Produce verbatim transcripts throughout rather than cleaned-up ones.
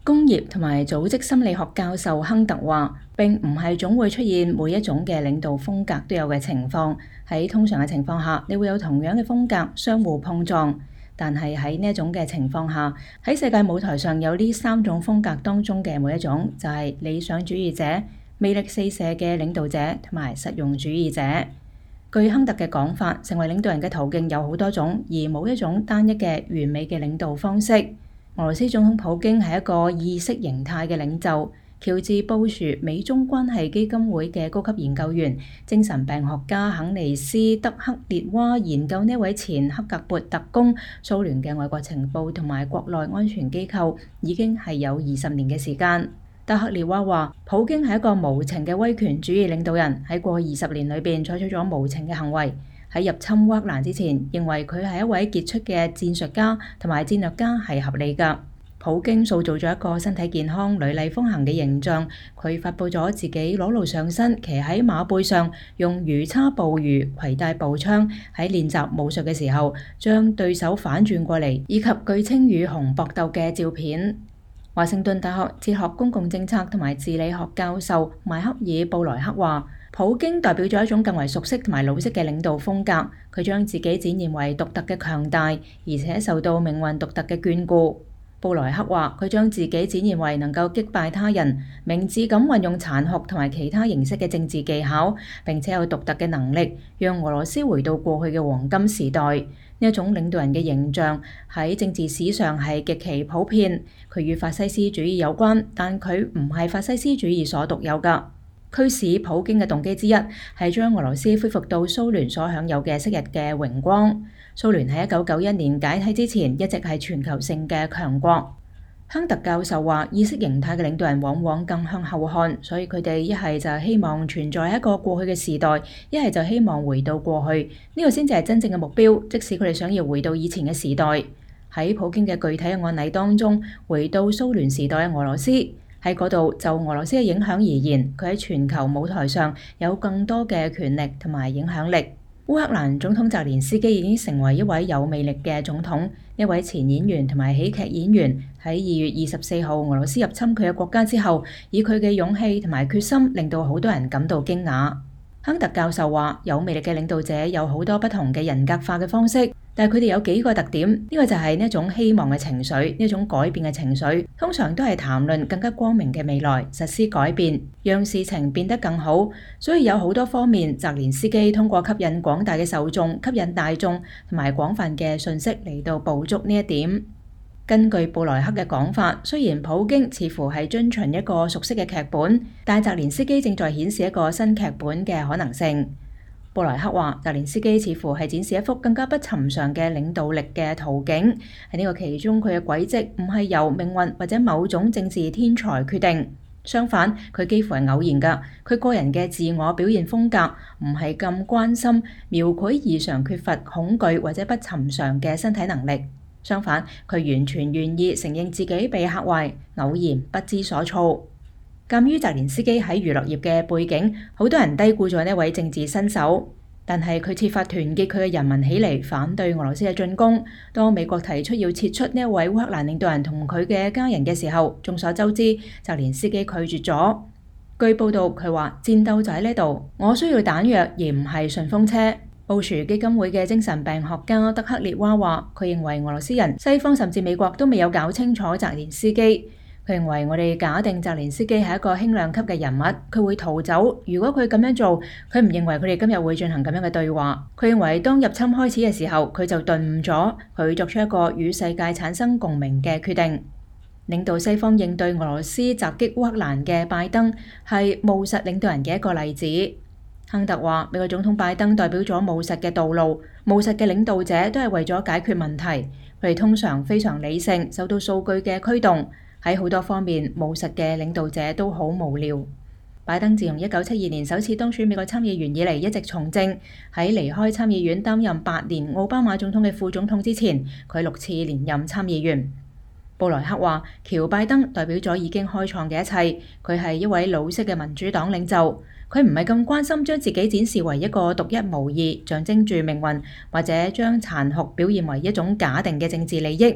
工業同埋組織心理學教授亨特話，並唔係總會出現每一種嘅領導風格都有嘅情況。喺通常嘅情況下，你會有同樣嘅風格相互碰撞。但係喺呢一種嘅情況下，喺世界舞台上有呢三種風格當中嘅每一種，就係理想主義者、魅力四射嘅領導者同埋實用主義者。據亨特嘅講法，成為領導人嘅途徑有好多種，而冇一種單一嘅完美嘅領導方式。俄羅斯總統普京係一個意識形態嘅領袖。喬治布殊美中關係基金會嘅高級研究員、精神病學家肯尼斯德克列娃研究呢位前克格勃特工，蘇聯嘅外國情報同埋國內安全機構已經係有二十年嘅時間。德克列娃話，普京係一個無情嘅威權主義領導人，喺過去二十年裏邊採取咗無情嘅行為。喺入侵烏克蘭之前，認為佢係一位傑出嘅戰術家同埋戰略家係合理㗎。普京塑造咗一個身體健康、雷厲風行嘅形象。佢發佈咗自己裸露上身、騎喺馬背上、用魚叉捕魚、攜帶步槍，喺練習武術嘅時候將對手反轉過嚟，以及據稱與熊搏鬥嘅照片。華盛頓大學哲學公共政策同埋治理學教授邁克爾布萊克話，普京代表咗一種更為熟悉同埋老式嘅領導風格。佢將自己展現為獨特嘅強大，而且受到命運獨特嘅眷顧。布萊克話，佢將自己展現為能夠擊敗他人，明智咁運用殘酷同埋其他形式嘅政治技巧，並且有獨特嘅能力，讓俄羅斯回到過去嘅黃金時代。呢一種領導人嘅形象喺政治史上係極其普遍。佢與法西斯主義有關，但佢唔係法西斯主義所獨有㗎。驅使普京嘅動機之一係將俄羅斯恢復到蘇聯所享有嘅昔日嘅榮光。蘇聯喺一九九一年解體之前一直係全球性嘅強國。亨特教授話，意識形態嘅領導人往往更向後看，所以佢哋一係就希望存在一個過去嘅時代，一係就希望回到過去，呢個先至係真正嘅目標。即使佢哋想要回到以前嘅時代，喺普京嘅具體嘅案例當中，回到蘇聯時代嘅俄羅斯。喺嗰度就俄羅斯嘅影響而言，佢喺全球舞台上有更多嘅權力同埋影響力。烏克蘭總統澤連斯基已經成為一位有魅力嘅總統。一位前演員同埋喜劇演員喺二月二十四號俄羅斯入侵佢嘅國家之後，以佢嘅勇氣同埋決心，令到好多人感到驚訝。亨特教授話，有魅力嘅領導者有好多不同嘅人格化嘅方式。但係佢哋有幾個特點，呢個就係呢一種希望嘅情緒，呢一種改變嘅情緒，通常都係談論更加光明嘅未來，實施改變，讓事情變得更好。所以有好多方面，澤連斯基通過吸引廣大嘅受眾、吸引大眾同埋廣泛嘅信息嚟到捕捉呢一點。根據布萊克嘅講法，雖然普京似乎係遵循一個熟悉嘅劇本，但澤連斯基正在顯示一個新劇本嘅可能性。布萊克話，澤連斯基似乎係展示一幅更加不尋常嘅領導力嘅途徑。喺呢個其中，佢嘅軌跡唔係由命運或者某種政治天才決定，相反，佢幾乎係偶然㗎。佢個人嘅自我表現風格唔係咁關心描繪異常缺乏恐懼或者不尋常嘅身體能力，相反，佢完全願意承認自己被嚇壞，偶然不知所措。鑑於澤連斯基喺娛樂業嘅背景，好多人低估咗呢位政治新手。但係佢設法團結佢嘅人民起嚟反對俄羅斯嘅進攻。當美國提出要撤出呢一位烏克蘭領導人同佢嘅家人嘅時候，眾所周知，澤連斯基拒絕咗。據報道，佢話戰鬥就喺呢度，我需要彈藥而唔係順風車。布殊基金會嘅精神病學家德克列娃話，佢認為俄羅斯人、西方甚至美國都未有搞清楚澤連斯基。佢認為我哋假定澤連斯基係一個輕量級嘅人物，佢會逃走。如果佢咁樣做，佢唔認為佢哋今日會進行咁樣嘅對話。佢認為當入侵開始嘅時候，佢就頓悟咗，佢作出一個與世界產生共鳴嘅決定。領導西方應對俄羅斯襲擊烏克蘭嘅拜登係務實領導人嘅一個例子。亨特話，美國總統拜登代表咗務實嘅道路，務實嘅領導者都係為咗解決問題。佢哋通常非常理性，受到數據嘅驅動。喺好多方面，務實嘅領導者都好無聊。拜登自從一九七二年首次當選美國參議員以嚟，一直從政。喺離開參議院擔任八年奧巴馬總統嘅副總統之前，佢六次連任參議員。布萊克話，喬拜登代表咗已經開創嘅一切。佢係一位老式嘅民主黨領袖。佢唔係咁關心將自己展示為一個獨一無二、象徵住命運，或者將殘酷表現為一種假定嘅政治利益。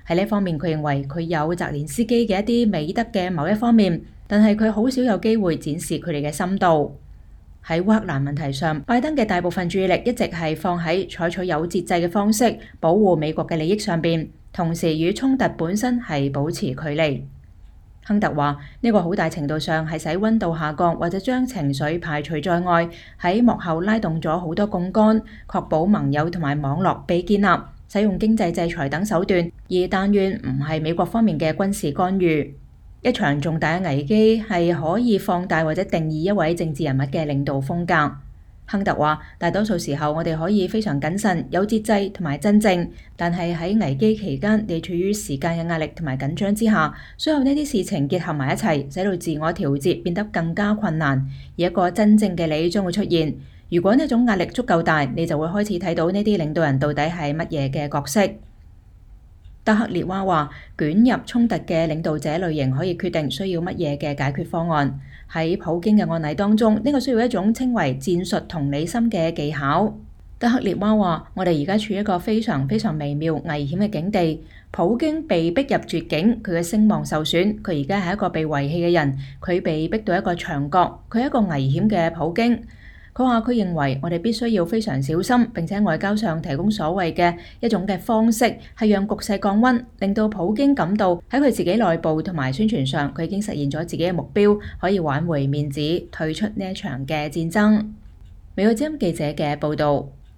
喺呢方面，佢認為佢有澤連斯基嘅一啲美德嘅某一方面，但係佢好少有機會展示佢哋嘅深度。喺烏克蘭問題上，拜登嘅大部分注意力一直係放喺採取有節制嘅方式保護美國嘅利益上邊，同時與衝突本身係保持距離。亨特話：呢個好大程度上係使溫度下降，或者將情緒排除在外，喺幕後拉動咗好多槓桿，確保盟友同埋網絡被建立，使用經濟制裁等手段，而但願唔係美國方面嘅軍事干預。一場重大嘅危機係可以放大或者定義一位政治人物嘅領導風格。亨特話：大多數時候我哋可以非常謹慎、有節制同埋真正，但係喺危機期間，你處於時間嘅壓力同埋緊張之下，所有呢啲事情結合埋一齊，使到自我調節變得更加困難，而一個真正嘅你將會出現。如果呢種壓力足夠大，你就會開始睇到呢啲領導人到底係乜嘢嘅角色。德克列娃話：捲入衝突嘅領導者類型可以決定需要乜嘢嘅解決方案。喺普京嘅案例當中，呢個需要一種稱為戰術同理心嘅技巧。德克列娃話：我哋而家處於一個非常非常微妙、危險嘅境地。普京被逼入絕境，佢嘅聲望受損，佢而家係一個被遺棄嘅人，佢被逼到一個牆角，佢係一個危險嘅普京。佢話：佢認為我哋必須要非常小心，並且外交上提供所謂嘅一種嘅方式，係讓局勢降溫，令到普京感到喺佢自己內部同埋宣傳上，佢已經實現咗自己嘅目標，可以挽回面子，退出呢一場嘅戰爭。美國之音記者嘅報導。